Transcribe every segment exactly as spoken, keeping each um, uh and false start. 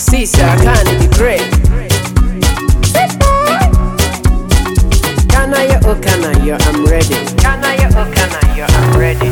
See, sir, I can't be great. Can I, oh, can I, yo, I'm ready. Can I, oh, can I, yo, I'm ready.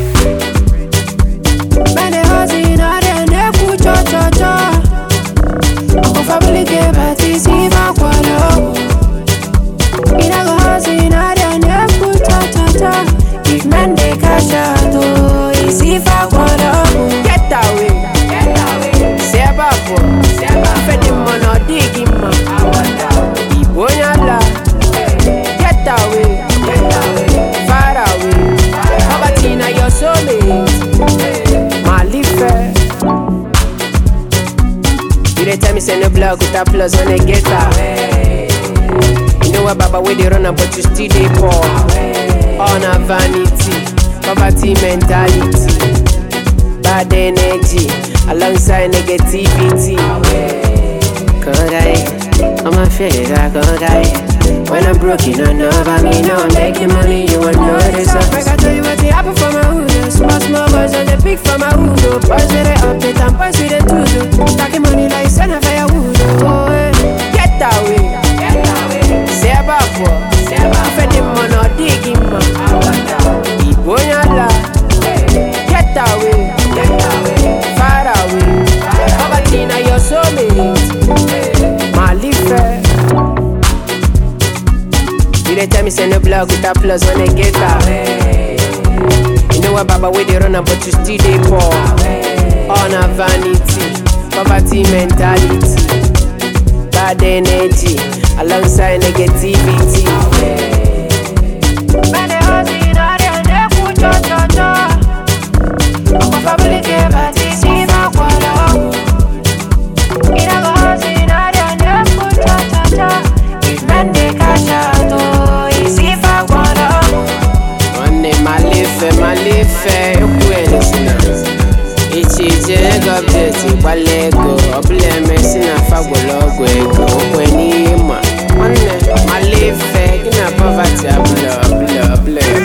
Many houses are there, they put cha cha cha. Uncle family get back to see my qualo. In a house in a there, they put cha cha cha. If men they cash out, oh, it's if I qualo. Get away, get away. Say about what? Say about for the money, dig him, man. Ibonyala. Get away, get away. Far away. Poverty na your soulmate. You dey tell me send a block with a plus when they get away. You know what, Baba, where they run up, but you still dey poor. On a vanity, poverty mentality, bad energy, alongside negativity. Can't die, I'm a failure, I can't die. When I'm broke, you don't know about me. Now I'm making money, you won't know this. I can tell you what happened for my hood. Small, small boys are the big for my hood. Boys with the update and boys with the tudo. Stacking money like son of firewood. Oh, eh. Get away, get away. Say about what? Say about for the money, digging man. Ibonyala. Get away, get away. Far away. Poverty na your soulmate. My life. You dey tell me send a block with a plus when they get away. You know what, Baba, where they run up, but you still dey poor. On a vanity, poverty mentality, bad energy, alongside negativity. Many houses in a there, they put cha cha cha. Uncle family get back to see my qualo. In a house in a there, they put cha cha cha. If men they cash out, oh, it's if I qualo. Money, my life, my life, you quit. It's easy, go update, but let go. I blame me, sin a fabulous way. Go when you man. Money, my life, give me a poverty, blah, blah, blah.